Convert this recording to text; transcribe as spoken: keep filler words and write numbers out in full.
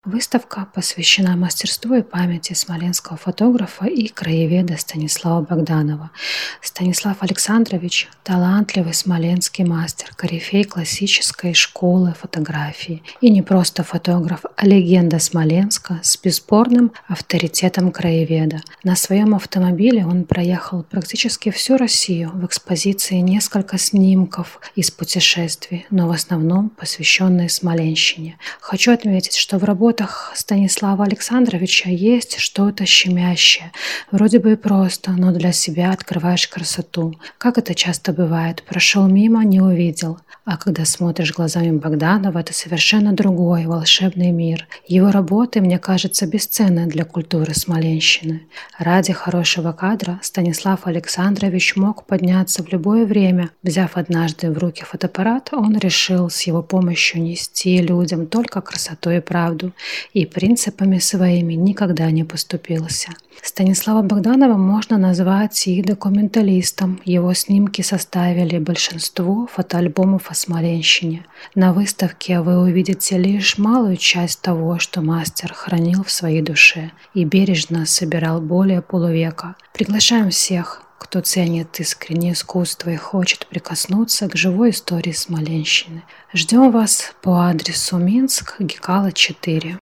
Выставка посвящена мастерству и памяти смоленского фотографа и краеведа Станислава Богданова. Станислав Александрович– талантливый смоленский мастер, корифей классической школы фотографии. И не просто фотограф, а легенда Смоленска с бесспорным авторитетом краеведа. На своем автомобиле он проехал практически всю Россию. В экспозиции несколько снимков из путешествий, но в основном посвященные Смоленщине. Хочу отметить, что в работе Станислава Александровича есть что-то щемящее. Вроде бы и просто, но для себя открываешь красоту. Как это часто бывает, прошел мимо, не увидел. А когда смотришь глазами Богданова, это совершенно другой волшебный мир. Его работы, мне кажется, бесценны для культуры Смоленщины. Ради хорошего кадра Станислав Александрович мог подняться в любое время. Взяв однажды в руки фотоаппарат, он решил с его помощью нести людям только красоту и правду. И принципами своими никогда не поступился. Станислава Богданова можно назвать и документалистом. Его снимки составили большинство фотоальбомов о Смоленщине. На выставке вы увидите лишь малую часть того, что мастер хранил в своей душе и бережно собирал более полувека. Приглашаем всех, кто ценит искреннее искусство и хочет прикоснуться к живой истории Смоленщины. Ждем вас по адресу Минск, Гекала, четыре.